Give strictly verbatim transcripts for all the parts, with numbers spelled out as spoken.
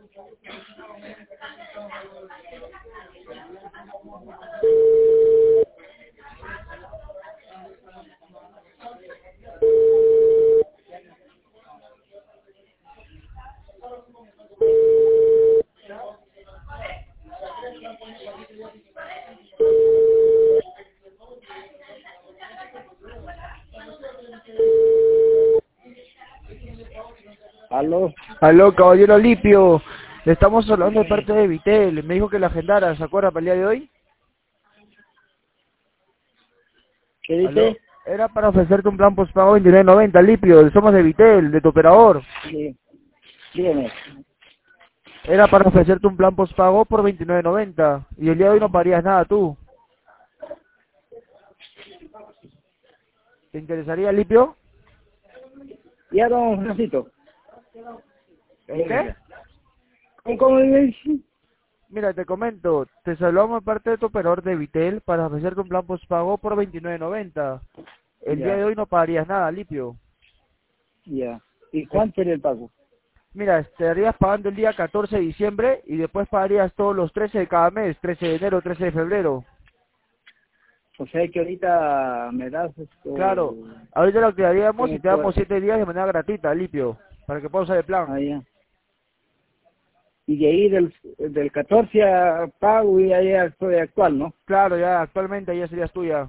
Aló. Aló, caballero Lipio. Le estamos hablando de parte de Vitel. Me dijo que la agendara, ¿se acuerda para el día de hoy? ¿Qué Aló. dice? Era para ofrecerte un plan postpago veintinueve noventa, Lipio. Somos de Vitel, de tu operador. Sí. Dígame. Era para ofrecerte un plan postpago por veintinueve noventa. Y el día de hoy no pagarías nada tú. ¿Te interesaría, Lipio? Ya, don Francisco. ¿En qué? ¿Cómo, cómo me dice? Mira, te comento. Te saludamos de parte de tu operador de Vitel para ofrecerte un plan postpago por veintinueve noventa. El día de Ya, hoy no pagarías nada, Lipio. ya. ¿Y cuánto era el pago? Mira, estarías pagando el día catorce de diciembre y después pagarías todos los trece de cada mes, trece de enero, trece de febrero. O sea que ahorita me das esto... Claro, ahorita lo que haríamos y ¿Cómo te damos puedo? siete días de manera gratuita, Lipio, para que puedas usar el plan. Ah, ya. Y de ahí del, del catorce a pago y ahí estoy actual, ¿no? Claro, ya actualmente ya serías tuya.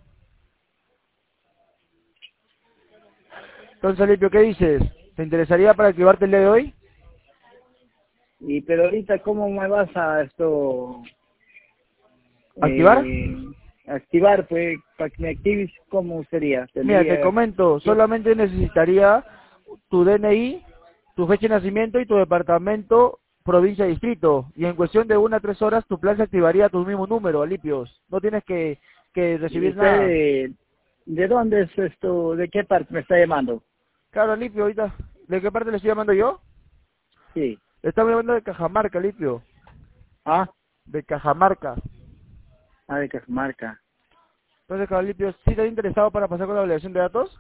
Entonces, Lipio, ¿qué dices? ¿Te interesaría para activarte el día de hoy? Y pero ahorita, ¿cómo me vas a esto... ¿Activar? Eh, activar, pues, para que me actives, ¿cómo sería? Mira, te Tendría... comento, ¿Qué? solamente necesitaría tu D N I, tu fecha de nacimiento y tu departamento, provincia, distrito. Y en cuestión de una a tres horas tu plan se activaría a tu mismo número, Lipios. No tienes que, que ¿Y recibir usted nada. de, de dónde es esto? ¿De qué parte me está llamando? Claro, Lipio, ahorita. ¿De qué parte le estoy llamando yo? Sí. Le estamos llamando de Cajamarca, Lipio. Ah, De Cajamarca. ah, de Cajamarca. Entonces, claro, Lipio, ¿sí estás interesado para pasar con la validación de datos?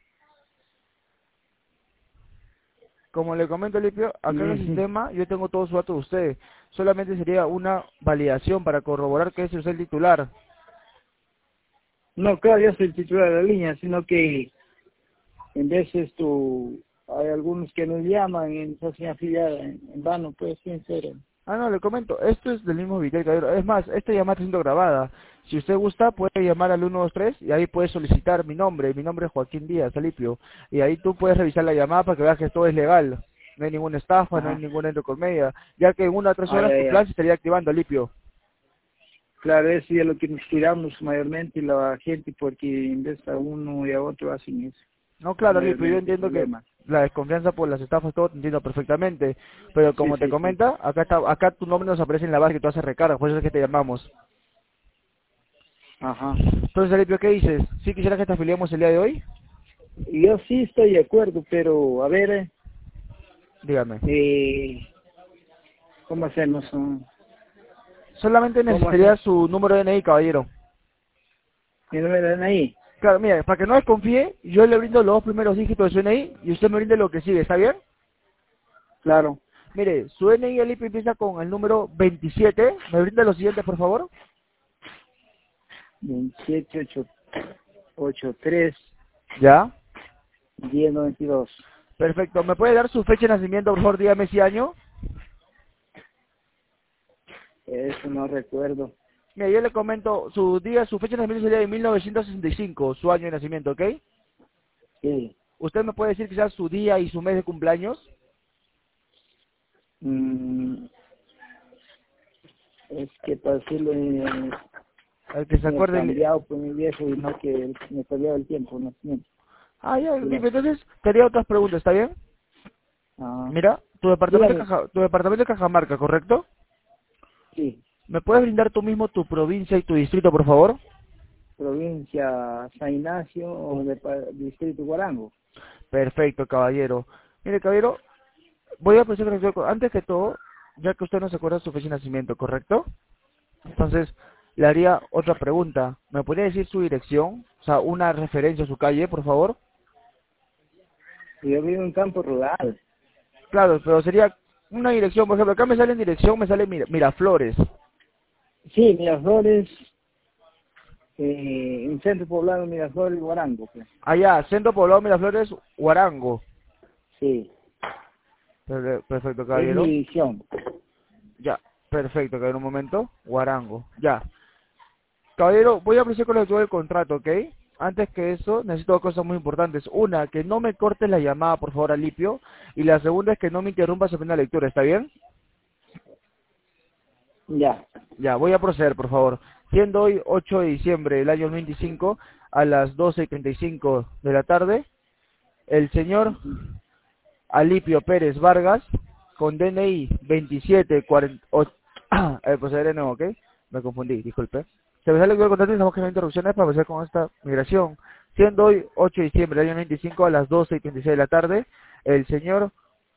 Como le comento, Lipio, acá en el Ujú. sistema yo tengo todos sus datos de usted. Solamente sería una validación para corroborar que ese es el titular. No, claro, yo soy el titular de la línea, sino que en veces esto, hay algunos que nos llaman y nos hacen afiliar en, en vano, pues, sincero. Ah, no, le comento, esto es del mismo Vitel, caballero. Es más, esta llamada está siendo grabada. Si usted gusta, puede llamar al uno dos tres y ahí puede solicitar mi nombre. Mi nombre es Joaquín Díaz, Alipio. Y ahí tú puedes revisar la llamada para que veas que todo es legal. No hay ninguna estafa, no hay Ajá. ninguna endocomedia. Ya que en una o tres Ah, horas ya, tu plan ya. se estaría activando, Alipio. Claro, eso es lo que nos cuidamos mayormente la gente, porque en vez a uno y a otro hacen eso. No, claro, Alipio, yo Mayormente entiendo que problemas. la desconfianza por las estafas, todo te entiendo perfectamente. Pero Sí, como te sí, sí. comenta, acá está, acá tu nombre nos aparece en la base que tú haces recarga, por eso es que te llamamos. Ajá. Entonces, Alipio, ¿qué dices? ¿Sí quisieras que te afiliemos el día de hoy? Y yo sí estoy de acuerdo, pero a ver, Dígame. eh, ¿cómo hacemos? ah? Solamente ¿Cómo hacer? necesitaría su número de D N I, caballero. ¿Mi número de N I? Claro, mira, para que no desconfíe, yo le brindo los dos primeros dígitos de su N I y usted me brinde lo que sigue, ¿está bien? Claro. Mire, su N I, Alipo, empieza con el número veintisiete. ¿Me brinda los siguientes, por favor? veintisiete, ocho, ochenta y tres, Ya. diez, noventa y dos. Perfecto. ¿Me puede dar su fecha de nacimiento, por favor? Dígame ese año. Eso no recuerdo. Mira, yo le comento, su día, su fecha de nacimiento sería de mil novecientos sesenta y cinco, su año de nacimiento, ¿ok? Sí. ¿Usted me puede decir quizás su día y su mes de cumpleaños? Mm, es que para decirlo, eh, El que se me he acuerde. el- cambiado por mi viejo y no que me he cambiado el tiempo, no sé. Ah, ya, Dígame. Alipo, entonces, quería otras preguntas, ¿está bien? Ah, Mira, tu departamento de dígame. Caja, tu departamento de Cajamarca, ¿correcto? Sí. ¿Me puedes brindar tú mismo tu provincia y tu distrito, por favor? Provincia San Ignacio o de, pa- Distrito Guarango. Perfecto, caballero. Mire, caballero, voy a proceder con- antes que todo, ya que usted no se acuerda de su fecha de nacimiento, ¿correcto? Entonces, le haría otra pregunta. ¿Me podría decir su dirección? O sea, una referencia a su calle, por favor. Yo vivo en campo rural. Claro, pero sería una dirección, por ejemplo, acá me sale en dirección, me sale Mira, Miraflores. Sí, Miraflores, eh, en centro poblado Miraflores y Guarango. Pues. Allá, Centro Poblado Miraflores, Huarango. Sí, Per- Perfecto, es mi caballero. dirección. Ya, perfecto, caballero, un momento. Huarango, ya. Caballero, voy a apreciar con la lectura del contrato, ¿ok? Antes que eso, necesito dos cosas muy importantes. Una, que no me cortes la llamada, por favor, Alipio. Y la segunda es que no me interrumpas en la lectura, ¿está bien? Ya, Ya, voy a proceder, por favor. Siendo hoy ocho de diciembre del año veinticinco, a las doce y treinta y cinco de la tarde, el señor Alipio Pérez Vargas, con D N I veintisiete cuarenta... Eh, procederé de nuevo, ¿ok? Me confundí, disculpe. Se me sale el contrato y estamos que no hay interrupciones para empezar con esta migración. Siendo hoy ocho de diciembre del año veinticinco, a las doce y treinta y seis de la tarde, el señor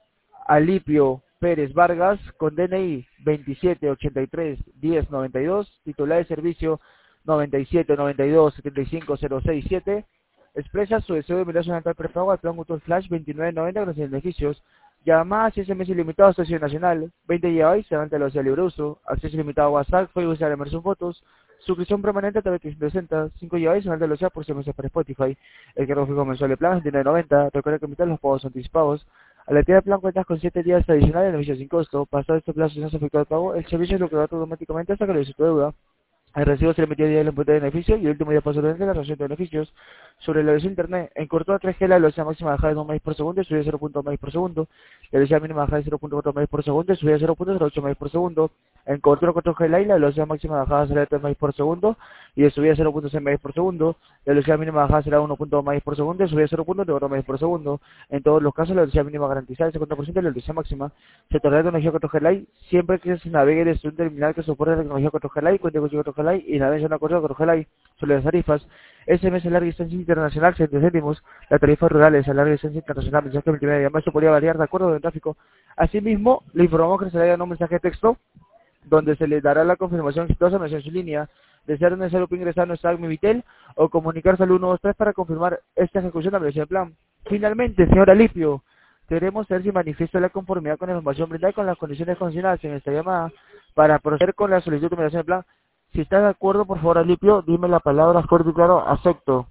Alipio Pérez Vargas, con D N I veintisiete ochenta y tres diez noventa y dos, titular de servicio noventa y siete noventa y dos setenta y cinco cero seis siete, expresa su deseo de migración al prepago al plan Mutual Flash veintinueve noventa con los beneficios, llamadas y S M S ilimitado a Estación Nacional, veinte gigabytes, se levanta la velocidad libre uso, acceso ilimitado a WhatsApp, Facebook, Instagram, inmersión fotos, suscripción permanente a través de trescientos sesenta, cinco gigabytes, se levanta la velocidad por S M S para Spotify, el cargo fijo mensual de plan veintinueve noventa, recuerda que invitar los pagos anticipados. Al activar el plan cuentas con siete días adicionales de beneficio sin costo. Pasado este plazo sin efectuado el pago, el servicio es lo que va automáticamente hasta que le tu deuda. El recibo se le emitió el día del impuesto de beneficio y el último día posteriormente la relación de beneficios. Sobre la velocidad de internet, en corto a tres G la velocidad máxima bajada de dos megas por segundo y subida de cero punto dos megas por segundo. La velocidad mínima bajada de cero punto cuatro megas por segundo y subida de cero punto cero ocho megas por segundo. En cobertura cuatro G Lite, la velocidad máxima bajada será de tres megas por segundo y de subida de cero punto seis megas por segundo. La velocidad mínima bajada será de uno punto dos megas por segundo y subida de cero punto cuatro megas por segundo. En todos los casos, la velocidad mínima garantizada es el cincuenta por ciento de la velocidad máxima. Se tornará de tecnología cuatro G Lite siempre que se navegue desde un terminal que soporte la tecnología cuatro G Lite, cuente con cuatro G Lite y navegue en una cuatro G Lite. Sobre las tarifas, S M S larga distancia internacional, setenta céntimos. La tarifa rural es a larga distancia internacional, mensaje multimedia. Además, esto podría variar de acuerdo con el tráfico. Asimismo, le informamos que se le dará un mensaje de texto donde se le dará la confirmación exitosa en su línea. De ser necesario puede ingresar a nuestra A C M Vitel o comunicarse al uno dos tres para confirmar esta ejecución de la versión del plan. Finalmente, señor Alipio, queremos saber si manifiesta la conformidad con la información brindada y con las condiciones consignadas en esta llamada para proceder con la solicitud de numeración del plan. Si está de acuerdo, por favor, Alipio, dime la palabra fuerte y claro, acepto.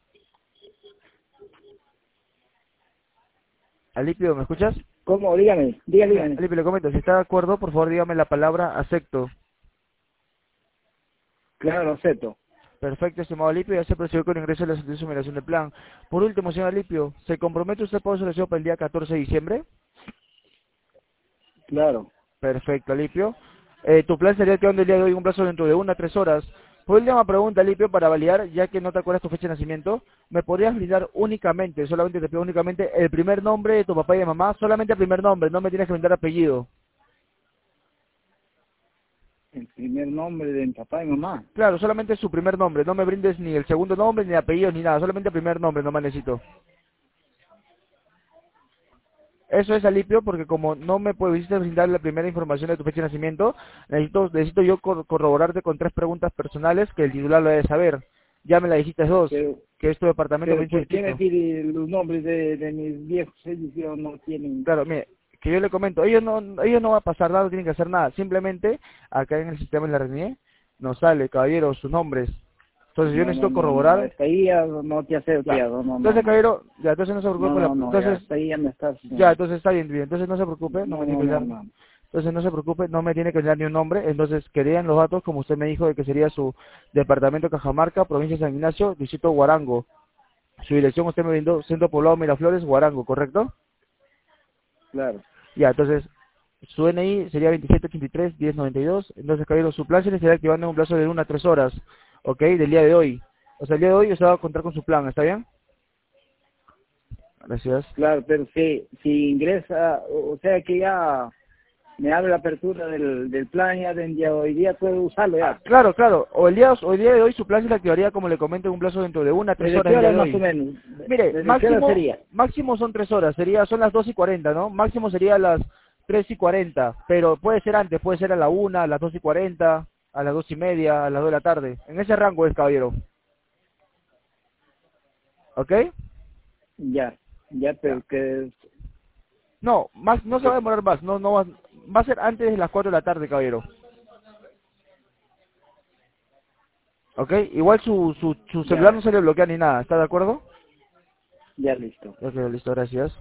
Alipio, ¿me escuchas? ¿cómo? Dígame, dígame, Mira, dígame. Alipio, le comento, si está de acuerdo, por favor, dígame la palabra acepto. Claro, lo acepto. Perfecto, estimado Alipio, ya se procedió con el ingreso de la solicitud de numeración del plan. Por último, señor Alipio, ¿se compromete usted por solicitud para el día catorce de diciembre? Claro. Perfecto, Alipio. Eh, tu plan sería activando el día de hoy un plazo dentro de una a tres horas. Por última pregunta, Alipio, para validar, ya que no te acuerdas tu fecha de nacimiento, ¿me podrías brindar únicamente, solamente te pido únicamente, el primer nombre de tu papá y de mamá? Solamente el primer nombre, no me tienes que brindar apellido. El primer nombre de mi papá y mamá. Claro, solamente su primer nombre, no me brindes ni el segundo nombre, ni apellido, ni nada, solamente el primer nombre, no me necesito. Eso es, Alipio, porque como no me pudiste brindar la primera información de tu fecha de nacimiento, necesito, necesito yo cor- corroborarte con tres preguntas personales que el titular lo debe saber. Ya me la dijiste dos, Pero, que es tu departamento pero bien ¿por qué me chiquito. pide los nombres de, de mis viejos? Ellos no tienen... Claro, mire, que yo le comento, ellos no, ellos no va a pasar nada, no tienen que hacer nada, simplemente acá en el sistema de la R N I E nos sale, caballero, sus nombres. Entonces yo No, no, necesito no, no, corroborar, hasta ahí ya no te acepto, ya. ya, no, no, Entonces, no. caballero, ya, entonces no se preocupe No, por la, no, no, ya, entonces, hasta ahí ya me estás... ya, No, entonces está bien, bien, entonces no se preocupe, no no, me tiene no, que no, dar. no. Entonces no se preocupe, no me tiene que dar ni un nombre. Entonces querían los datos, como usted me dijo, de que sería su departamento Cajamarca, provincia de San Ignacio, distrito Huarango. Su dirección usted me brindó, Centro Poblado Miraflores, Huarango, ¿correcto? Claro. Ya, entonces su N I sería veintisiete ochenta y tres diez noventa y dos. Entonces, caballero, su plan se le estará activando en un plazo de una a tres horas, ¿ok? Del día de hoy. O sea, el día de hoy usted va a contar con su plan, ¿está bien? Gracias. Claro, pero si, si ingresa, o, o sea que ya me abre la apertura del, del plan, ya de ya hoy día puedo usarlo Ah, ya. claro, claro. O el día, o el día de hoy su plan se le activaría, como le comento, en un plazo dentro de una a tres ¿Desde horas qué el día hora de más o hoy. menos? Mire, ¿Desde qué hora máximo, sería? máximo son tres horas, sería, son las dos y cuarenta, ¿no? Máximo sería las tres y cuarenta, pero puede ser antes, puede ser a la una, a las dos y cuarenta, a las dos y media, a las dos de la tarde. En ese rango es, caballero. ¿Ok? Ya, ya, Ya. pero que No, más, no se va a demorar más, no, no va, va a ser antes de las cuatro de la tarde, caballero. ¿Ok? Igual su, su, su celular Ya, no se le bloquea ni nada, ¿está de acuerdo? ya listo. Ok, listo, gracias.